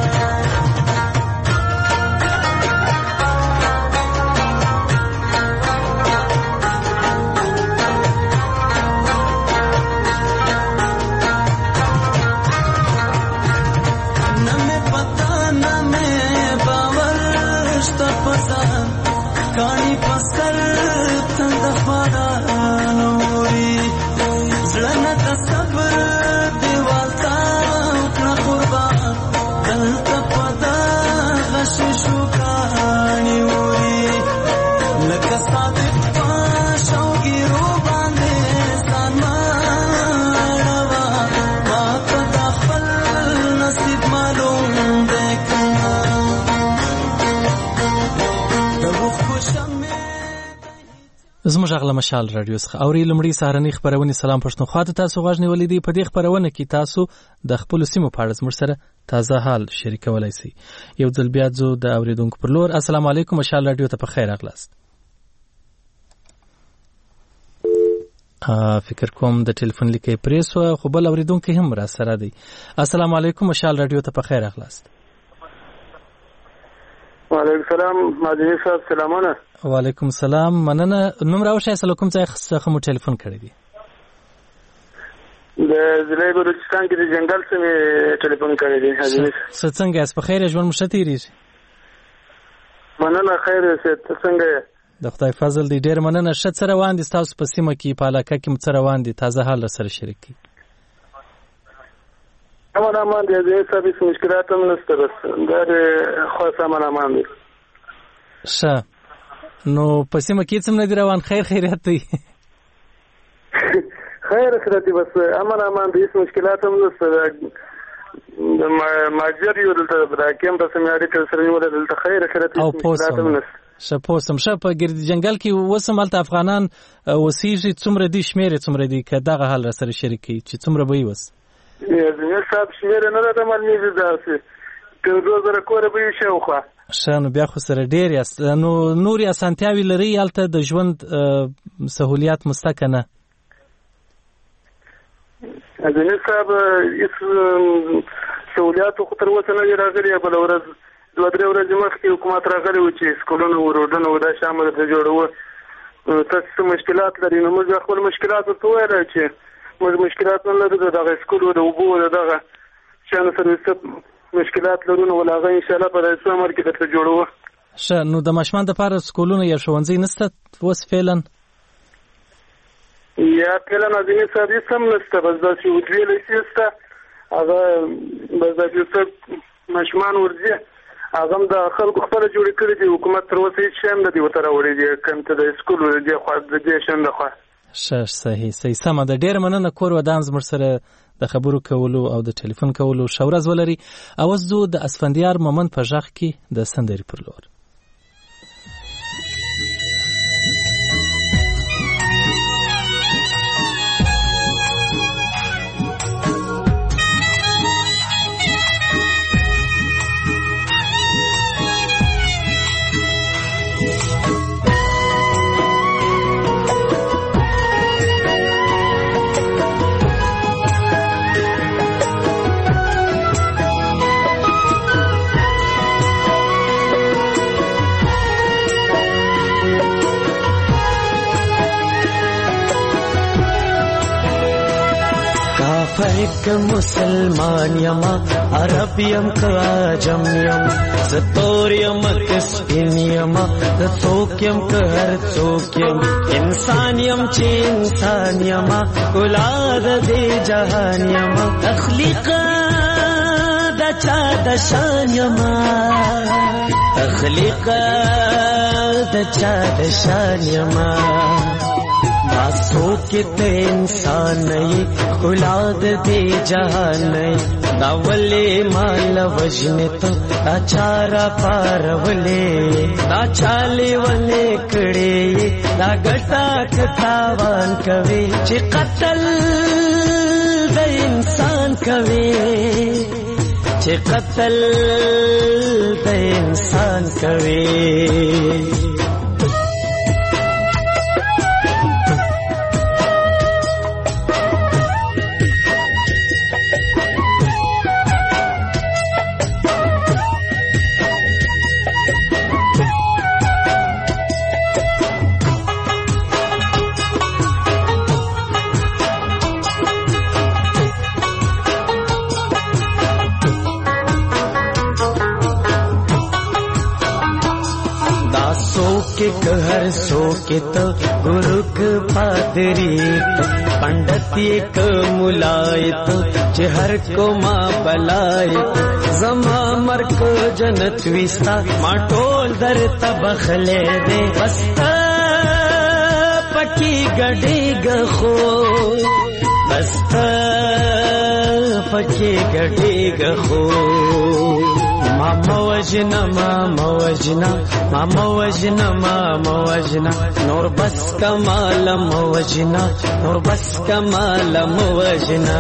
کانی پسر تند خبرانوري زړه د صبر دیوالتا کړه قربان دلته پدا غش شو کانی ووري لکه صادق پښوګي رو باندې سامان ما ته خپل نصیب معلوم ده کنا زموږ غلا مشال رادیو څخه اوري لمړی سهارنی خبرونه سلام پښتونخوا ته تاسو غوښنی ولیدي په دې خبرونه کې تاسو د خپل سیمو په اړه زموږ سره تازه حال شریکولای شئ یو ځل بیا زو د اوریدونکو پر لور السلام علیکم مشال رادیو ته په خیر اغلاست فکر کوم د ټلیفون لیکي پریسو خو بل اوریدونکو هم را سره دی السلام علیکم مشال رادیو ته په خیر اغلاست وعلیکم السلام ماجد صاحب سلامونه وعلیکم السلام مننه نوم راوښه سلام ځای څخه مو ټلیفون کړی دی د ضلع بلوچستان کې د جنگل څخه ټلیفون کړی دی حاضر څنګه اس په خیر ژوند مشتری مننه خیر څه څنګه د خدای فضل دی ډیر مننه شت سره واندې تاسو په سیمه کې په علاقه کې مڅره واندې تازه حال سره شریکي امان امان دې زه سبي مشکلات هم نشته بس در خو سامان امان دي ښه نو په سیمه کې څه نه دی روان خیر خیرات دی خیر خیرات بس امان امان دې مشکلات هم نشته د ماجر یو دلته راکم په سماري کې سره یو دلته خیر خیرات مشکلات هم نشته شپوسم شپ ګرد جنگل کې وسمالته افغانان وسیږي څومره دي شمیره څومره دي کداغه حل سره شریکي چې څومره به وس یې صاحب شمیره نه ده مالني زاسي که روزه کور به شوخه شانو بیا خو سره ډیر است نو نوري اسانتیاوی لري الته د ژوند سہولیات مستکنه ځنه صاحب هیڅ سہولیات خو تر اوسه نه راغلي بل ورځ دوه درې ورځې مخکې حکومت راغلی و چې سکولونه ورودونه و دا شامل ته جوړوه تاسو مشکلات لري نو موږ خپل مشکلات ورته وویل چې موږ مشکلات نه لرو دغه سکول د اوبو دغه شان سرویس مشکلات لرو نو هغه ان شاء الله په دې څومره کې درته جوړوه ښه نو د ماشومان لپاره سکولونه یا ښوونځي نشته اوس فعلا یا فعلا ځینې سادي سم نشته بس دا چې ویلې شته هغه بس دا چې ماشومان ورځي هغه د خلکو خپل جوړ کړی دی حکومت تر اوسه هیڅ شم نه دی وتر وړي دی کوم ته د سکول دی خو د دې شم نه خو ښه صحیح صحیح سم د ډیر مننه کور ودان زمر سره د خبرو کولو او د ټلیفون کولو شورز ولري او زو د اسفندیار مومن په ژغ کې د سندري پر لور فرق مسلمان یما عرب یم کاجم یم ستور یم کسپین یما څوک یم که هر څوک یم انسان یم چې انسان یما ګلاد دې جهان یما تخلیق د چا د شان یما تخلیق د چا د شان یما تاسو کې ته انسان نه اولاد دې جهان نه دا ولې مال وجنت دا چارا پارولې دا چالي ولې کړې دا ګټا کتاوان کوي چې قتل د انسان کوي چې قتل د انسان کوي. हर सो के तो गुरु के पादरी पंडित एक मुलायत चहर को माँ बलायत जमा मर को जनत विस्ता माटोल दर तबखले दे बस्ता पकी गड़ी गखो बस्ता पकी गड़ी गखो मामा वजना मामा वजना मामा वजना मामा वजना नूर बस कमाल मवजना नूर बस कमाल मवजना.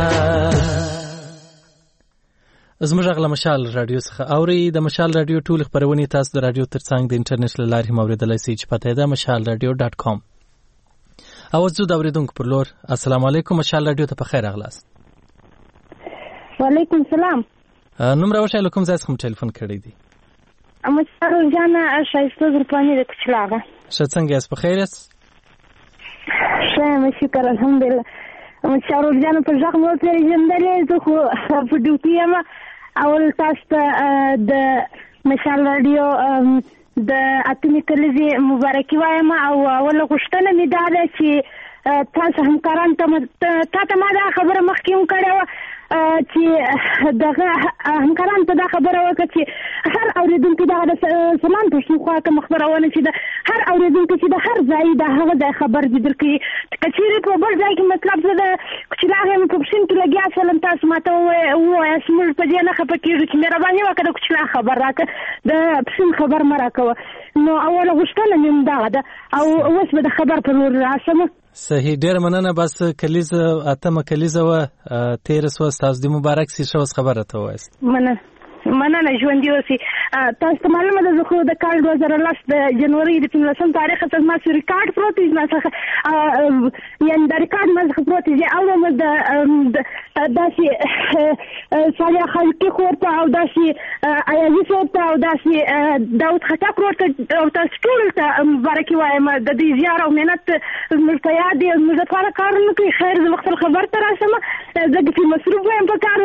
زموږ غلا مشال رادیو څخه اوري د مشال رادیو ټول خبرونه تاسو د رادیو ترڅنګ د انټرنیټ لارې هم اوریدلای شئ چې پته ده مشال رادیو ډاټ کام. او زه د اوریدونکو پر لور السلام علیکم مشال رادیو ته په خیر راغلاست. وعلیکم السلام. نوم راوښه کوم ځای څخه ټلیفون کړی دی؟ امشار جانا شایسته زرپانی د کچلاغه. ښه څنګه یاست؟ په خیر یاست؟ ښه یم شکر الحمدلله. امشار جانا په ځخ مو پیژندلې زه خو په ډیوټي یم. اول تاسو ته د مشال رادیو د اتمې کلیزې مبارکي وایم او اول غوښتنه مې دا ده چې تاسو همکاران ته تا ته ما دا خبره مخکې هم کړې وه چې دغه همکاران ته دا خبره وکړه چې هر اورېدونکي دغه د سلام پښتونخوا کوم خبرونه چې د هر اورېدونکي چې د هر ځای د هغه ځای خبر دې درکړي که چېرې په بل ځای کې مطلب زه د کوچلاغ یم په پښین کې لګیا شلم تاسو ماته ووایاست موږ په دې نه خفه کېږو چې مهرباني وکړه د کوچلاغ خبر راکړه د پښین خبر مه راکوه. نو اوله غوښتنه مې همدغه ده او اوس به د خبر په لور راشم. صحیح ډېر مننه. بس کلیزه اتمه کلیزه وه تېره سوه ستاسو د مبارک سي ښه اوس خبر راته ووایاست. مننه مننه ژوندي اوسئ. تاسو ته معلومه ده زه خو د کال دوه زره لس د جنورۍ د پنځلسم تاریخ څخه زما څه ریکارډ پروت دی زما څخه یعنې دا ریکارډ ما څخه پروت دی. زه اورم د داسې صالح خلقي خور ته او داسې ایازي صاحب ته او داسې داود خټک ورور ته او تاسو ټولو ته مبارکي وایم. د دې زیار او محنت زموږ ته یاد دی. زموږ لپاره کار نه کوي. خیر زه خپل خبر ته راشم. زه کفي مصروف یم په کار.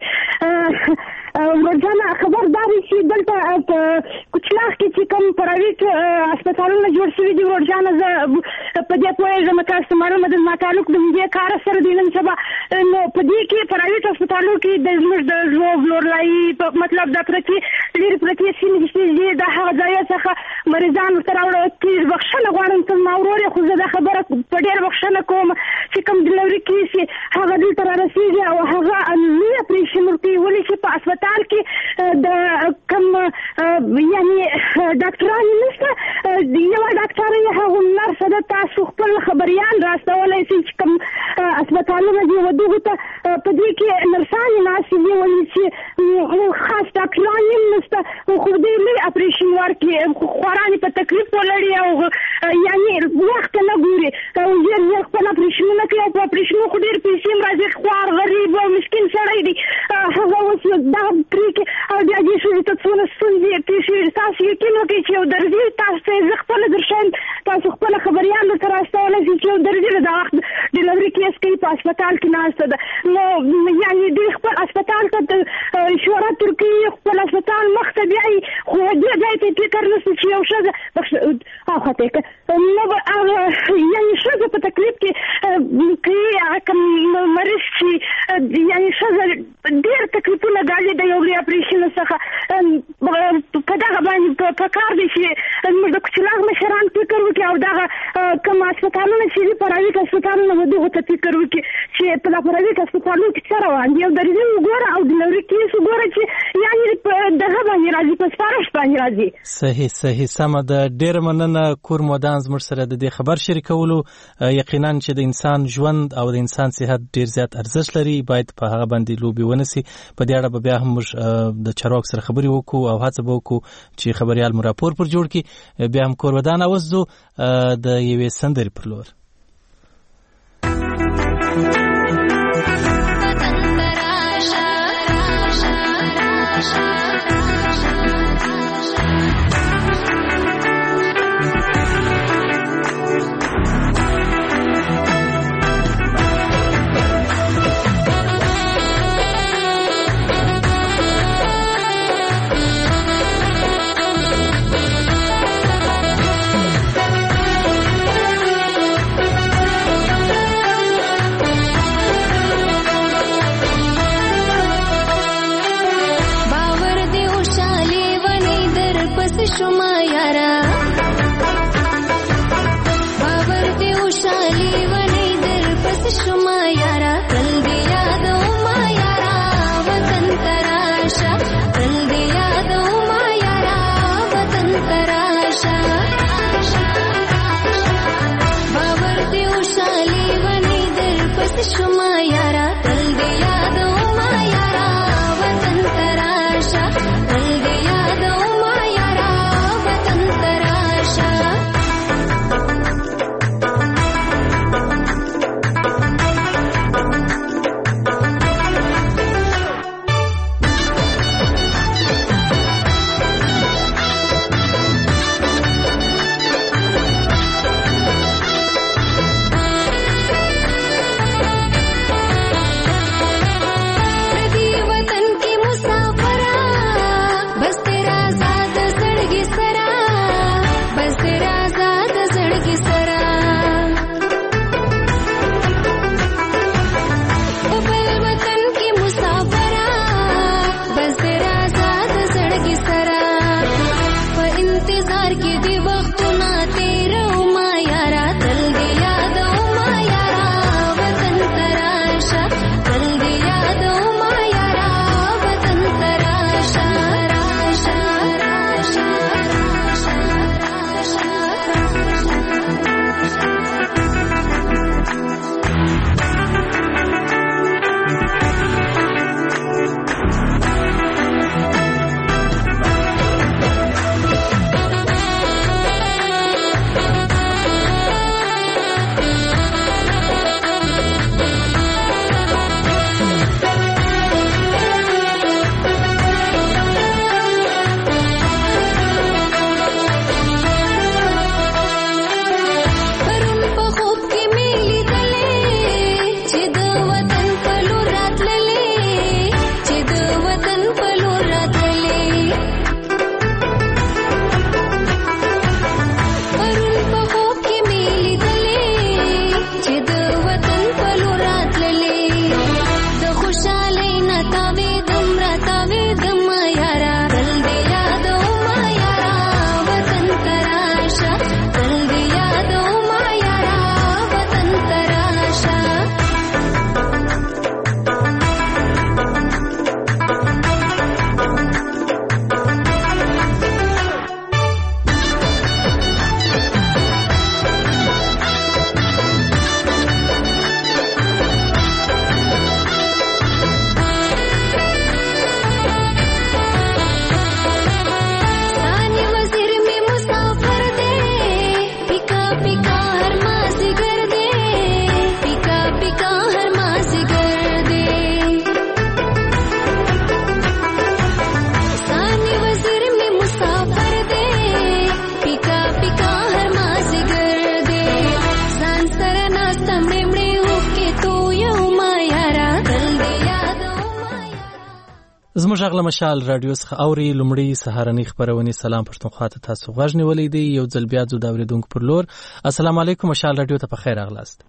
ورجانه خبر داري چې دلته په کوچلاغ کې چې کوم پرایویټ هسپتالونه جوړ شوي دي ورجانه زه په دې پوهېږم. تاسو ته معلومه ده زما تعلق د دې کار سره دی نن سبا. نو په دې کې پرایویټ هسپتالونو کې د زموږ د ژوب لورلایي مطلب د پرتې لرې پرتې سیمې چې دي د هغه ځای څخه مریضان ورته راوړه چې بخښنه غواړم ته زما ورور یې خو زه دا خبره په ډېره بخښنه کوم چې کوم ډلیوري کیس یې هغه دلته رارسېږي او هغه لوی اپریشن ورکوي. ولې چې په هسپتال کې د کوم یعنې ډاکټران نشته. یوه ډاکټره یې هغه نرسه ده. تاسو خپل خبریان راستولی شئ چې کوم هسپتالونه دي و دغو ته په دې کې نرسانې ناستې دي. ولې چې خاص ډاکټران یې نشته خو دې لوی اپریشن ورکړي خواران په تکلیف ولړي او یعنې وخت نه ګوري ژر ژر خپل اپریشنونه کوي او په اپریشنو خو ډېر پیسې هم راځي. خوار غریب او مسکین سړی دی. هغه اوس دغه پرېکړې او بیا دې ښځې ته څونه ستونزې پېښ شوي. تاسو یقین وکړئ چې یو درځي تاسو ته زه خپله درښیم تاسو خپله خبریان درته راستولی شي چې یو درځي د وخت ډلیوري کیس کوي په هسپتال کې ناسته ده. نو یعنې دوی خپل هسپتال ته شهرت ورکوي خپل هسپتال مخ ته بیایي خو دې ځای ته یې فکر نشته چې یو ښځه هاخواته یې کړه نو به هغه یعنې ښځه په تکلیف کې کوي هغه کوم مریض چې یعنې ښځه ډېر تکلیفونه ګالي د یو لوی اپریشن څخه په دغه باندې په کار دي چې موږ د کوچلاغ مشران فکر وکړي او دغه کوم هسپتالونه چې دي پراویټ هسپتالونه دغه ته فکر وکړي چې په پراویټ هسپتالونو کې څه روان دي او د دې وګوره او د لوري کیس وګوره چې یعنی دغه باندې راځي په سپارښت باندې راځي. صحیح صحیح سمه ده. ډېر مننه کور مودان زموږ سره د دې خبر شریکولو. یقینا چې د انسان ژوند او د انسان صحت ډېر زیات ارزښت لري، باید په هغه باندې لوبي ونسي. په دې اړه به بیا هم موږ د چارواکو سره خبرې وکړو او هڅه به وکړو چې خبريال مو راپور پر جوړ کړي. بیا هم کور ودان اوسو د یوې سندرې پر لور. زموږ اغله مشال رادیو څخه اوري لومړی سهارنی خبرونه سلام پښتونخوا ته تاسو غږ نیولې دی یو ځل بیا زو دا اوریدونکو پر لور. السلام علیکم مشال رادیو ته په خیر اغلاست.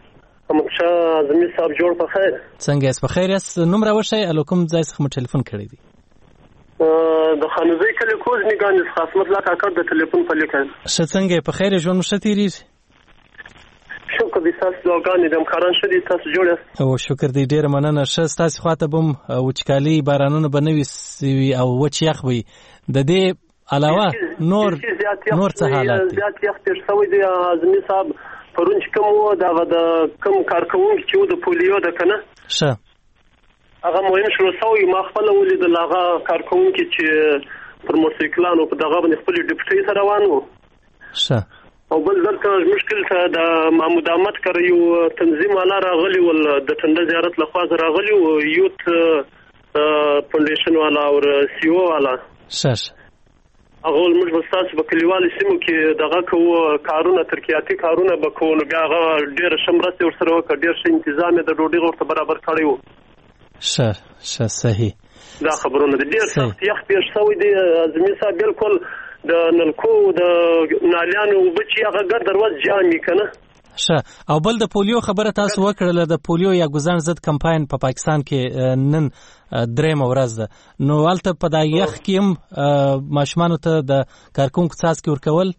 مخشه زمي صاحب جوړ په خیر. څنګه یې په خیر یاست؟ نوم راوښی الکم ځای څخه مو ټلیفون کړی دی. د خانوزي کلی کوز میګان څخه اسمت الله کاکړ د ټلیفون په لیکل ښه څنګه په خیر ژوند مشه تیریږي شکر دې تاسو دعاګانې د امکاران شدي تاسو جوړه او شکر دې ډېر مننه ښه تاسو خواته بم وچکالي بارانونه بنوي سوي او وچ یخ وي د دې علاوه نور نور څه حالات زیات یخ تیر شوی دی اعظمي صاحب پرون چې کوم و دا د کوم کارکونکي چې د پولیو د کنه ښه هغه مهم شروع شوی ما خپل ولید هغه کارکونکي چې پر موټرسایکلانو په دغه باندې خپل ډیپټي سره روان وو ښه او بل ځکه مشکل ته د محمود احمد کر یو تنظیم والا راغلی ول د تنده زیارت لخوا راغلی او یوت فاونډیشن والا او سی او والا شش هغه موږ بساس په کلیوالي سیمو کې دغه کو کارونه ترکیاتي کارونه بکول بیا هغه ډیر شمرسته ور سره وکړ ډیر ښه تنظیم د ډوډۍ ورته برابر کړی وو ش ش صحیح دا خبرونه د ډیر سخت یخ پیښ شوی دی ازمي صاحب بالکل د نلکو د نالیانو بچي هغه ګر دروازه جامې کنه ښه او بل د پولیو خبره تاسو وکړله د پولیو یا ګزان ضد کمپاین په پا پاکستان کې نن درېمه ورځ ده نو هلته په دا یخ کې هم ماشومانو ته د کارکونکو څاڅکي ورکول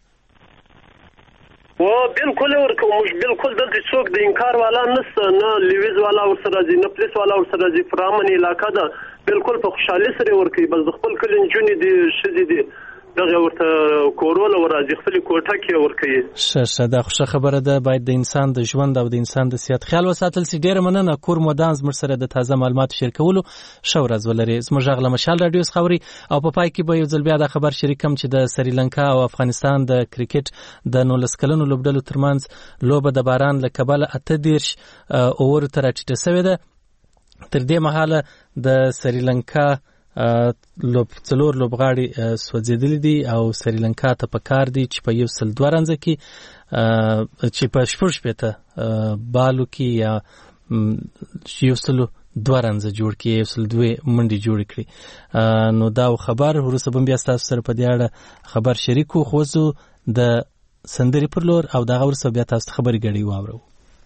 و بالکل ورکو موږ بالکل دلته څوک د انکار والا نشته نه لیویز والا ورسره راځي نه پولیس والا ورسره راځي فرامن علاقه ده بالکل په خوشحالي سره ورکوي بس د خپل کلي نجونې دي ښځې دي دغه ورته کورول ورځي خپل کوټه کې ورکوي ښه ښه دا خوښه خبره ده باید د انسان د ژوند او د انسان د صحت خیال وساتل سي ډېره مننه کور مودان زموږ سره د تازه معلوماتو شریکولو ښه ورځ ولري زموږ غږ له مشال راډیو څخه اوري او په پای کې به یو ځل بیا دا خبر شریکم چې د سریلانکا او افغانستان د کرکټ د نولس کلنو لوبډلو ترمنځ لوبه د باران له کبله اته دېرش اوورو ته راټیټه سوې ده تر دې مهاله د سریلانکا لوب څلور لوبغاړي سوځېدلي دي او سریلانکا ته پکار دي چې په یو سل دوه رنځه کې چې په شپږ شپېته بالو کې یا یو سلو دوه رنځه جوړ کړي یو سل دوه منډې جوړې کړي نو دا خبر وروسته به بیا ستاسو سره په دې اړه خبر شریکو خو زه د سندرې پر لور او دغه وروسته بیا تاسو خبرې ګډې واورو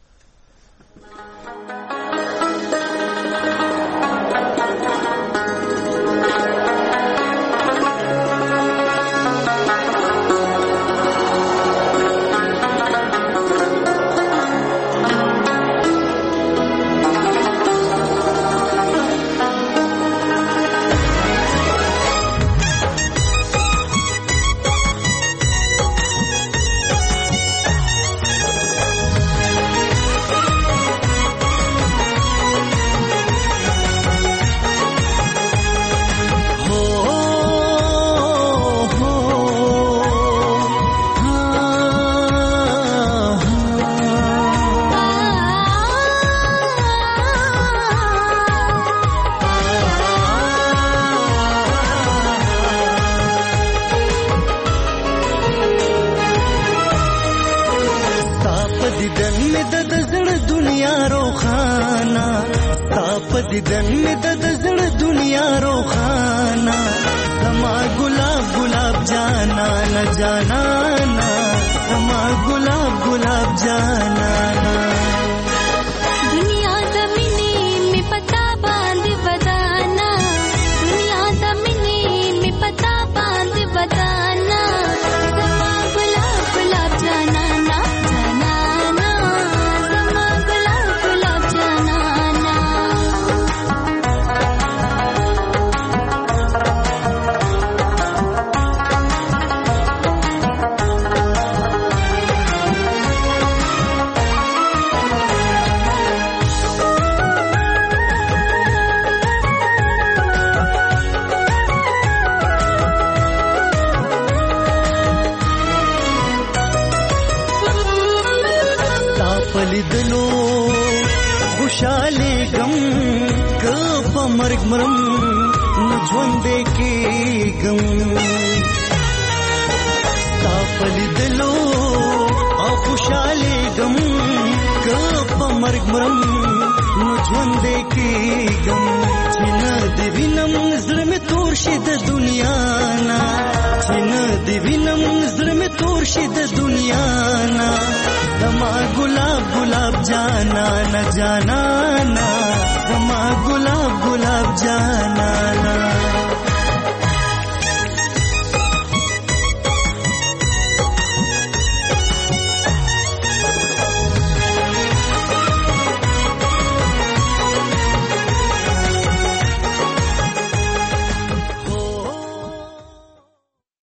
دیدن می د زړه دنیا روخانا زما ګلاب ګلاب جانا نه جانا نا زما ګلاب ګلاب جانا نا دنیا زمینی می پتا باندې ودانا دنیا زمینی می پتا باندې ودانا زما ګلاب ګلاب جانا نا جانا نا زما ګلاب ګلاب جانا لیدلو خوشاله غم ک په مرګ مرم نو ژوند کې غم تا په لیدلو او خوشاله غم ک په مرګ مرم نو ژوند کې غم چې نه دی وینم زړه مې تور شي د دنیا نا چې نه دی وینم زړه مې تور شي د دنیا نا زما گلاب گلاب جانا نہ جانا نا زما گلاب گلاب جانا نا